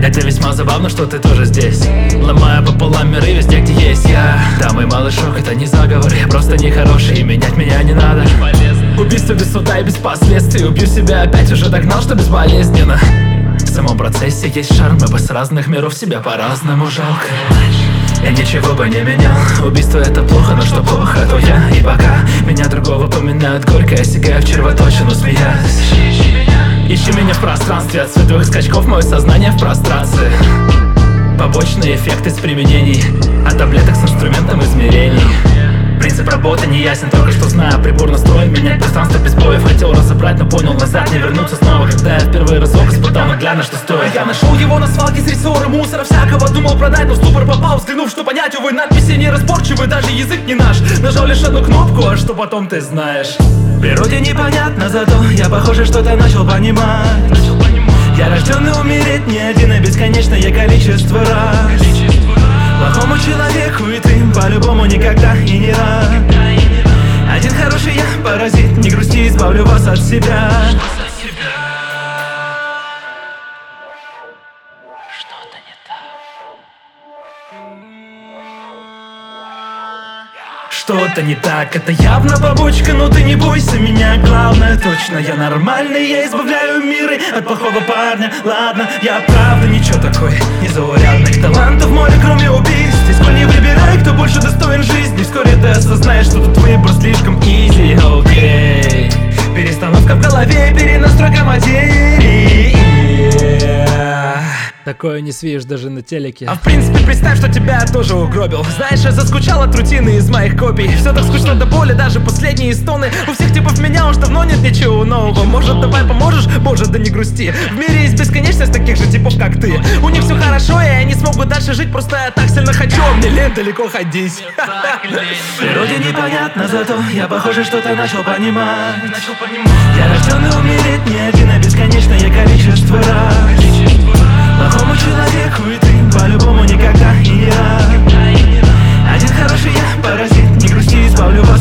Это весьма забавно, что ты тоже здесь. Ломаю пополам миры везде, где есть я. Да, мой малый шок, это не заговор. Я просто нехороший, и менять меня не надо. Убийство без суда и без последствий. Убью себя опять, уже догнал, что безболезненно. В самом процессе есть шарм, ибо с разных миров себя по-разному жалко. Я ничего бы не менял. Убийство это плохо, но что плохо, то я. И пока меня другого поминают горько, я сигаю в червоточину, смеясь. Ищи меня в пространстве, от световых скачков мое сознание в прострации. Побочные эффекты с применений, от таблеток с инструментом измерений. Принцип работы не ясен, только что знаю. Прибор настроен менять пространство без боев. Хотел разобрать, но понял, назад не вернуться снова. Когда я впервые разок испытал наглядно, что стоит. Я нашел его на свалке среди ссоры, мусора всякого. Думал продать, но в ступор попал. Взглянув, что понять, увы, надписи неразборчивы. Даже язык не наш. Нажал лишь одну кнопку, а что потом ты знаешь. В природе непонятно, зато я, похоже, что-то начал понимать. Я рожденный умереть не один, а бесконечное количество раз. Плохому человеку и ты по-любому никогда и не рад. Один хороший я, паразит, не грусти, избавлю вас от себя. Что-то не так. Что-то не так, это явно побочка, но ты не бойся меня, главное точно я нормальный, я избавляю миры от плохого парня. Ладно, я правда ничего такой, незаурядных талантов море, кроме убийств. И сколь не выбирай, кто больше достоин жизни, вскоре ты осознаешь, что тут выбор слишком easy, окей. Перестановка в голове, перенастройка материи. Такое не свидишь даже на телеке. А в принципе представь, что тебя я тоже угробил. Знаешь, я заскучал от рутины из моих копий. Все так скучно до боли, даже последние стоны. У всех типов меня уж давно нет ничего нового. Может, давай поможешь? Боже, да не грусти. В мире есть бесконечность таких же типов, как ты. У них все хорошо, и они смогут дальше жить. Просто я так сильно хочу, а мне лень далеко ходить. В природе непонятно, зато я, похоже, что-то начал понимать. Я рожденный умереть не один, а бесконечное количество раз. Плохому человеку и ты по-любому никогда и не рад. Один хороший я, паразит, не грусти, избавлю вас